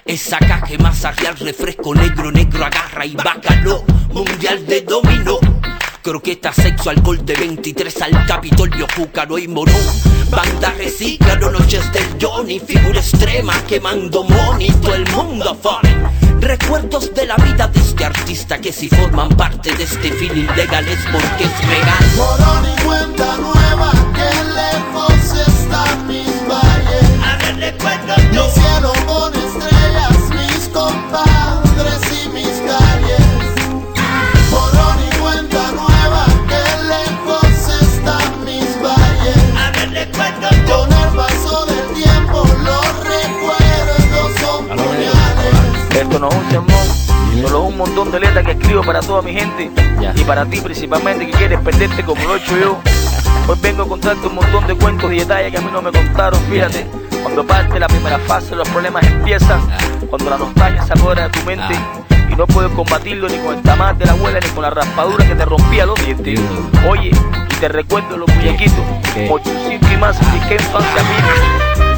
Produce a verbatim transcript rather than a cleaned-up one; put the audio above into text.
Esa caja masajear, refresco negro, negro agarra y bacaló. Mundial de dominó. Croqueta, sexo, alcohol de veintitrés al Capitolio, Júcaro y Morón. Banda reciclado, noches del Johnny, figura extrema, quemando money, todo el mundo funny. Recuerdos de la vida de este artista que si forman parte de este feeling legal es porque es legal. Morón y cuenta nueva, que lejos están mis valles. A ver, recuerdo Mi cielo con estrellas, mis compadres y mis calles. Morón y cuenta nueva, que lejos están mis valles. A ver, recuerdo Con el paso del tiempo los recuerdos son puñales. Esto no es un sermón, solo un montón de letras que escribo para toda mi gente Ya. y para ti principalmente que quieres perderte como lo he hecho yo. Hoy vengo a contarte un montón de cuentos y detalles que a mí no me contaron, fíjate. Cuando parte la primera fase los problemas empiezan, cuando la nostalgia se apodera de tu mente y no puedes combatirlo ni con el tamal de la abuela ni con la raspadura que te rompía los dientes. Oye, y te recuerdo los muñequitos, ¿Qué? Mochucito y más, y qué infancia mía.